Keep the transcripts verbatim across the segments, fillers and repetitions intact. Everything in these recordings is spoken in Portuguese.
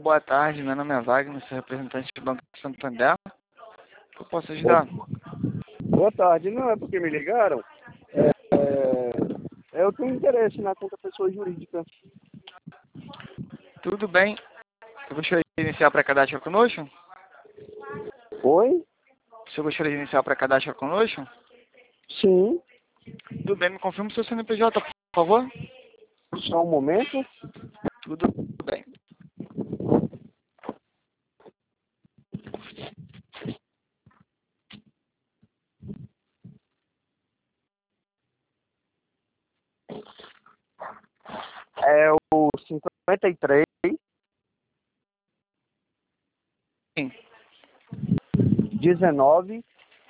boa tarde. Meu nome é Wagner, sou representante do Banco de Santander. O que eu posso Boa, ajudar? boa tarde. Não é porque me ligaram? É, eu tenho interesse na conta pessoa jurídica. Tudo bem? Você gostaria de iniciar o pré-cadastro conosco? Oi? Você gostaria de iniciar o pré-cadastro conosco? Sim. Tudo bem, me confirma o seu C N P J, por favor. Só um momento. Tudo bem. É o cinquenta e três, Sim. dezenove,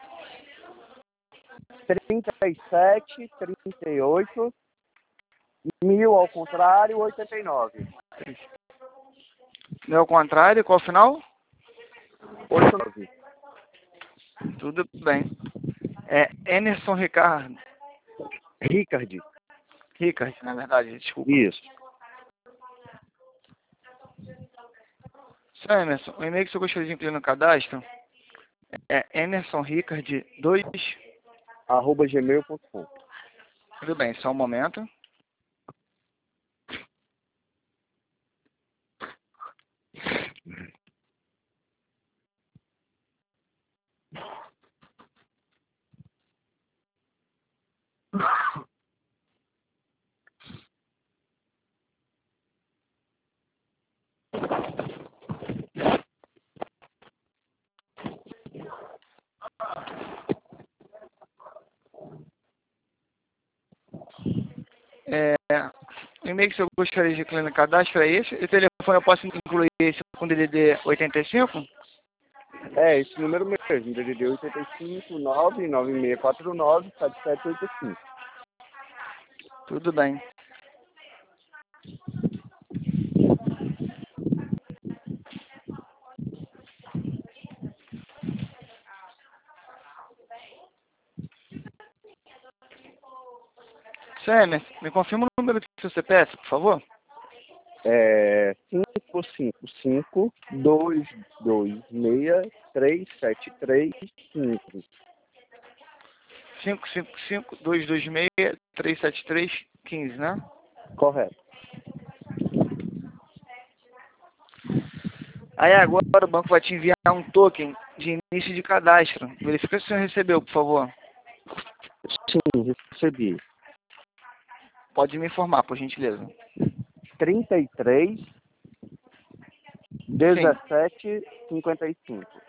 trinta e sete, trinta e oito, mil ao contrário, oitenta e nove. Não é o contrário, qual o final? oitenta e nove. Tudo bem. É Emerson Ricardo. Ricard. Ricard, na verdade, desculpa. Isso. Seu Emerson, o e-mail que você gostaria de incluir no cadastro é emerson ricard dois. Arroba gmail ponto com. Tudo bem, só um momento. É, o e-mail que você gostaria de incluir no cadastro é esse. E o telefone eu posso incluir esse com D D D oitenta e cinco? É, esse número mesmo, D D D oitenta e cinco, nove nove seis quatro nove, sete sete oito cinco. Tudo bem. Seu Emerson, me confirma o número do seu C P F, por favor? É cinco cinco cinco, dois dois seis, três sete três cinco. cinco cinco cinco, dois dois seis, três sete três, um cinco, né? Correto. Aí agora o banco vai te enviar um token de início de cadastro. Verifica se o senhor recebeu, por favor. Sim, recebi. Pode me informar, por gentileza. trinta e três, Sim, dezessete, cinquenta e cinco.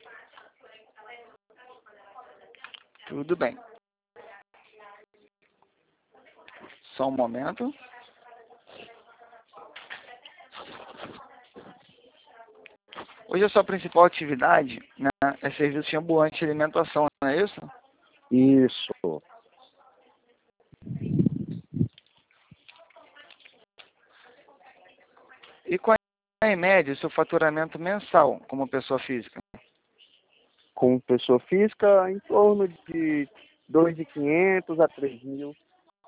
tudo bem. Só um momento. Hoje a sua principal atividade, né, é serviço de ambulante de alimentação, não é isso? Isso. E qual é, em média, o seu faturamento mensal como pessoa física? Com pessoa física, em torno de dois mil e quinhentos a três mil.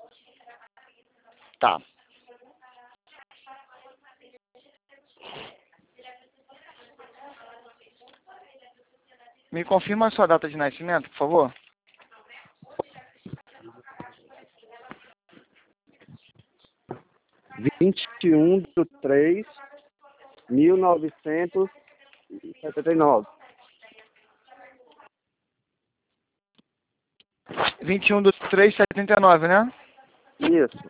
Tá. Me confirma a sua data de nascimento, por favor? vinte e um de três de mil novecentos e setenta e nove. vinte e um de três de setenta e nove, né? Isso.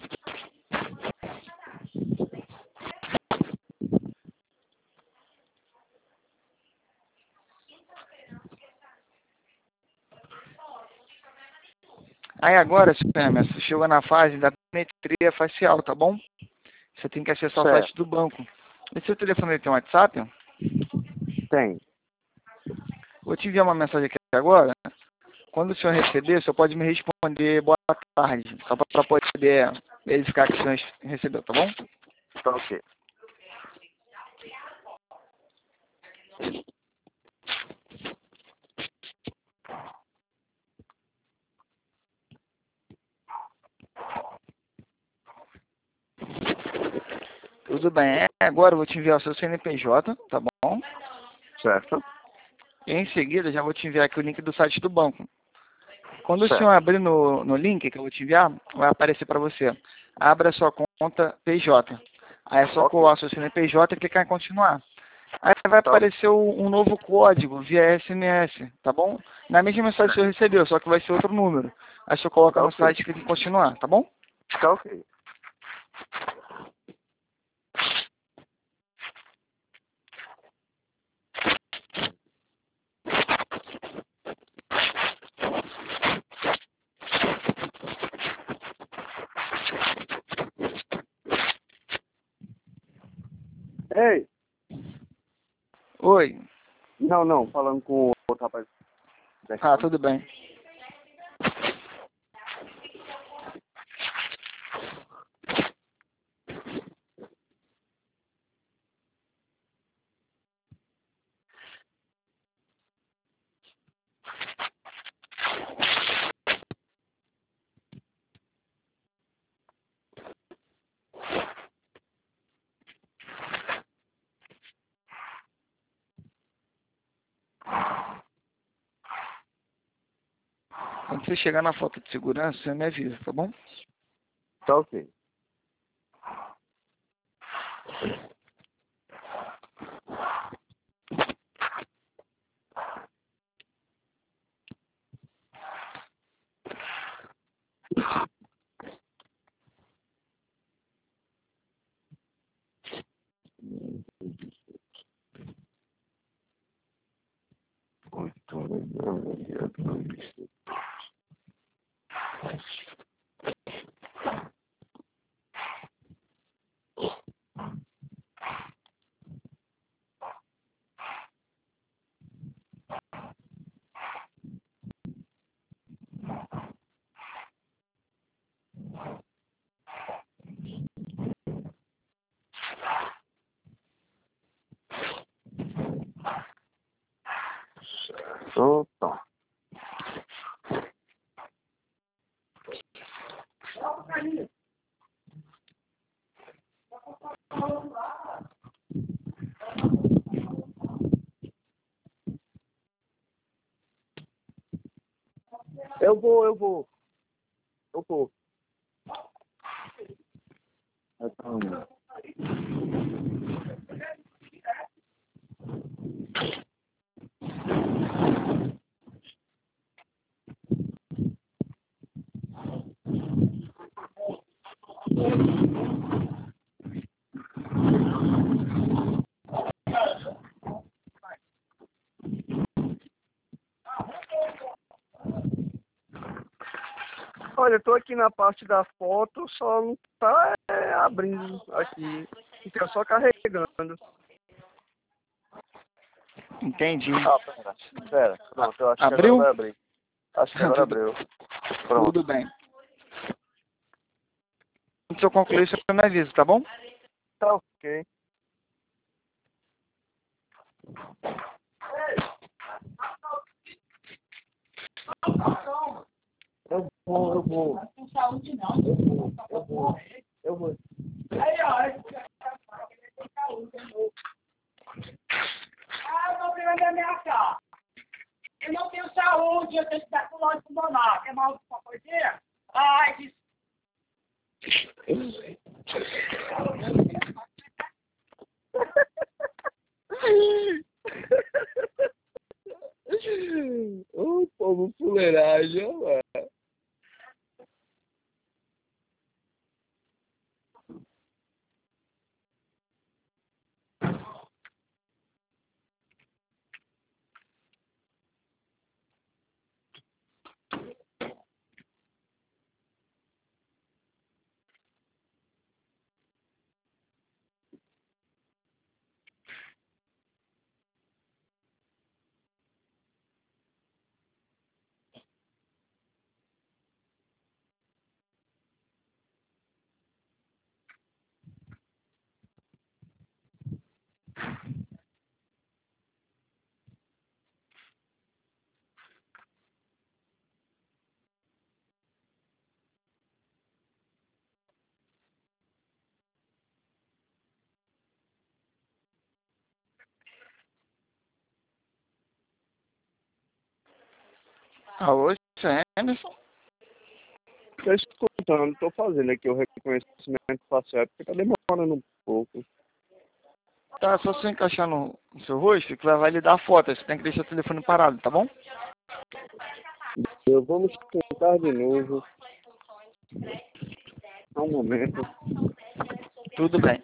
Aí agora, seu Emerson, chegou na fase da biometria facial, tá bom? Você tem que acessar o site Certo. do banco. Esse seu telefone tem um WhatsApp? Tem. Vou te enviar uma mensagem aqui agora. Quando o senhor receber, o senhor pode me responder boa tarde, só para poder verificar que o senhor recebeu, tá bom? Tá ok. Tudo Tudo bem. É, agora eu vou te enviar o seu C N P J, tá bom? Certo. E em seguida já vou te enviar aqui o link do site do banco. Quando o Certo. senhor abrir no, no link que eu vou te enviar, vai aparecer para você. Abra sua conta P J. Aí é só Ok. colar seu C N P J e clicar em continuar. Aí vai Tá. aparecer um novo código via S M S, tá bom? Na mesma mensagem que o senhor recebeu, só que vai ser outro número. Aí o senhor coloca Tá no ok. site e clica em continuar, tá bom? Tá ok. Ei! Oi. Não, não, falando com o outro rapaz. Ah, tudo bem. Quando você chegar na foto de segurança, você me avisa, tá bom? Tá ok. Oito horas da manhã, dois. Opa. Eu vou, eu vou. Eu vou. Então, olha, eu tô aqui na parte da foto, só não tá é, abrindo aqui. Fica só carregando. Entendi. Ah, pera. Pera, pronto, eu acho que agora Abriu? vai abrir. Acho que agora Tudo, abriu. Pronto. tudo bem. Quando eu concluir, você me avisa, tá bom? Tá ok. Eu vou, eu vou. Com saúde não. Eu vou, eu vou. Eu vou. Aí, ó, com saúde, eu vou. Ah, eu tô querendo ameaçar. Eu não tenho saúde, eu tenho que dar com loja pulmonar. Quer mal uma coisinha? Ai, que... Ô, povo fuleiragem, ó, mano. Alô, isso é Emerson? Tô escutando, tô fazendo aqui o reconhecimento facial, porque tá demorando um pouco. Tá, só se você encaixar no, no seu rosto que vai lhe dar a foto. Você tem que deixar o telefone parado, tá bom? Eu vamos tentar de novo. Só um momento. Tudo bem.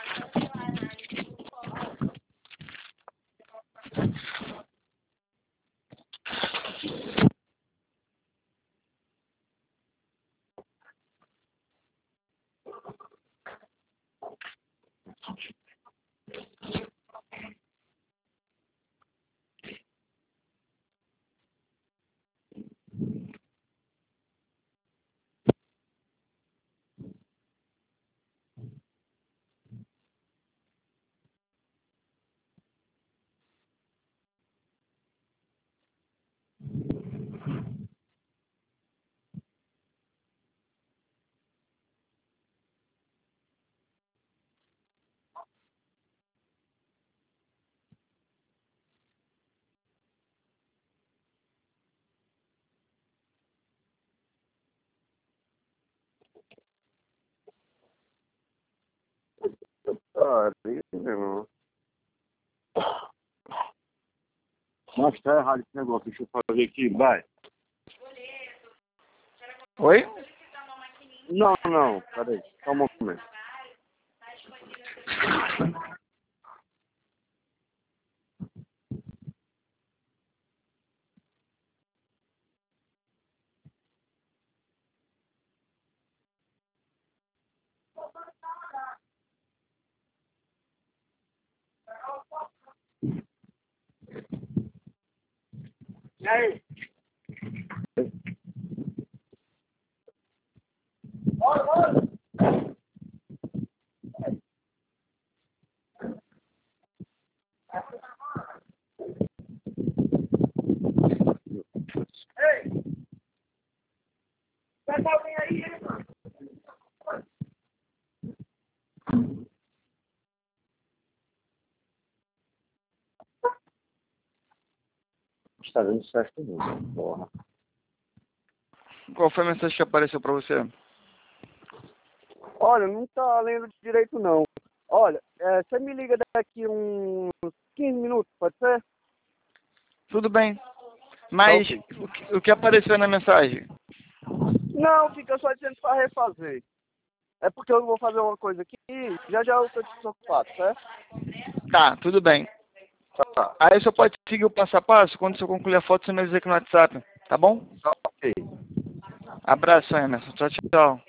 Ah, meu irmão. Mas tá errado esse negócio, deixa eu fazer aqui, vai. Oi? Não, não, peraí, só um momento. E aí? Bora, bora! Ei! Vai dar alguém aí, hein, mano? Está dando certo mesmo, porra. Qual foi a mensagem que apareceu pra você? Olha, não tá lendo direito não. Olha, é, você me liga daqui uns quinze minutos, pode ser? Tudo bem. Mas Tá, o que, o que apareceu na mensagem? não, fica só dizendo para refazer. É porque eu vou fazer uma coisa aqui e já já eu tô desocupado, certo? Tá, tudo bem. Tá, Aí você pode seguir o passo a passo. Quando você concluir a foto, você me avisa aqui no WhatsApp. Tá bom? tá ok. Abraço, Emerson. Tchau, tchau.